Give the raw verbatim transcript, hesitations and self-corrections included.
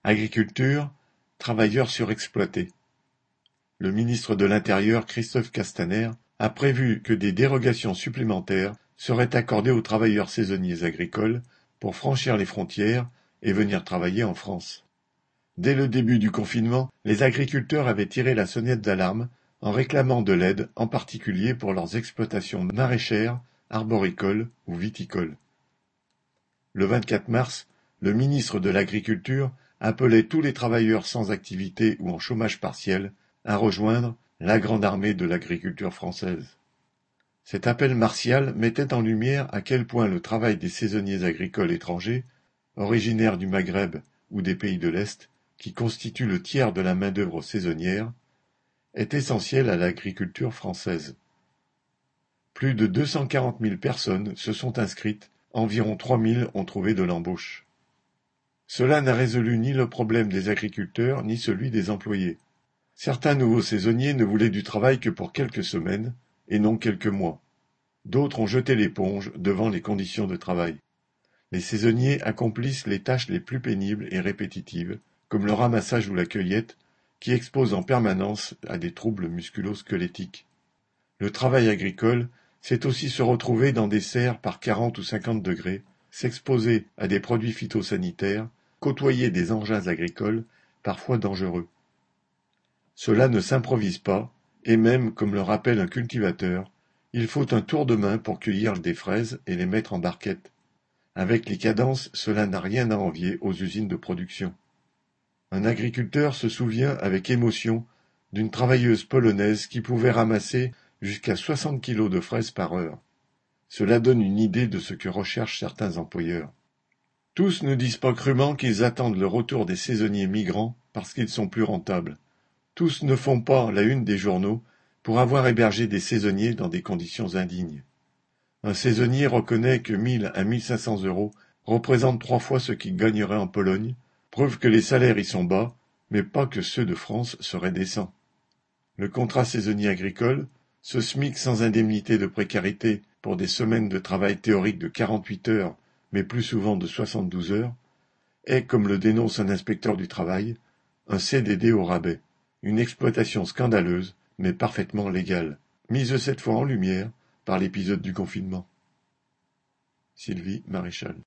Agriculture, travailleurs surexploités. Le ministre de l'Intérieur, Christophe Castaner, a prévu que des dérogations supplémentaires seraient accordées aux travailleurs saisonniers agricoles pour franchir les frontières et venir travailler en France. Dès le début du confinement, les agriculteurs avaient tiré la sonnette d'alarme en réclamant de l'aide, en particulier pour leurs exploitations maraîchères, arboricoles ou viticoles. Le vingt-quatre mars, le ministre de l'Agriculture appelait tous les travailleurs sans activité ou en chômage partiel à rejoindre la grande armée de l'agriculture française. Cet appel martial mettait en lumière à quel point le travail des saisonniers agricoles étrangers, originaires du Maghreb ou des pays de l'Est, qui constituent le tiers de la main-d'œuvre saisonnière, est essentiel à l'agriculture française. Plus de deux cent quarante mille personnes se sont inscrites, environ trois mille ont trouvé de l'embauche. Cela n'a résolu ni le problème des agriculteurs ni celui des employés. Certains nouveaux saisonniers ne voulaient du travail que pour quelques semaines, et non quelques mois. D'autres ont jeté l'éponge devant les conditions de travail. Les saisonniers accomplissent les tâches les plus pénibles et répétitives, comme le ramassage ou la cueillette, qui exposent en permanence à des troubles musculo-squelettiques. Le travail agricole, c'est aussi se retrouver dans des serres par quarante ou cinquante degrés, s'exposer à des produits phytosanitaires, côtoyer des engins agricoles, parfois dangereux. Cela ne s'improvise pas, et même, comme le rappelle un cultivateur, il faut un tour de main pour cueillir des fraises et les mettre en barquette. Avec les cadences, cela n'a rien à envier aux usines de production. Un agriculteur se souvient avec émotion d'une travailleuse polonaise qui pouvait ramasser jusqu'à soixante kilos de fraises par heure. Cela donne une idée de ce que recherchent certains employeurs. Tous ne disent pas crûment qu'ils attendent le retour des saisonniers migrants parce qu'ils sont plus rentables. Tous ne font pas la une des journaux pour avoir hébergé des saisonniers dans des conditions indignes. Un saisonnier reconnaît que mille à mille cinq cents euros représentent trois fois ce qu'il gagnerait en Pologne, preuve que les salaires y sont bas, mais pas que ceux de France seraient décents. Le contrat saisonnier agricole, ce SMIC sans indemnité de précarité pour des semaines de travail théorique de quarante-huit heures, mais plus souvent de soixante-douze heures, est, comme le dénonce un inspecteur du travail, un C D D au rabais, une exploitation scandaleuse, mais parfaitement légale, mise cette fois en lumière par l'épisode du confinement. Sylvie Maréchal.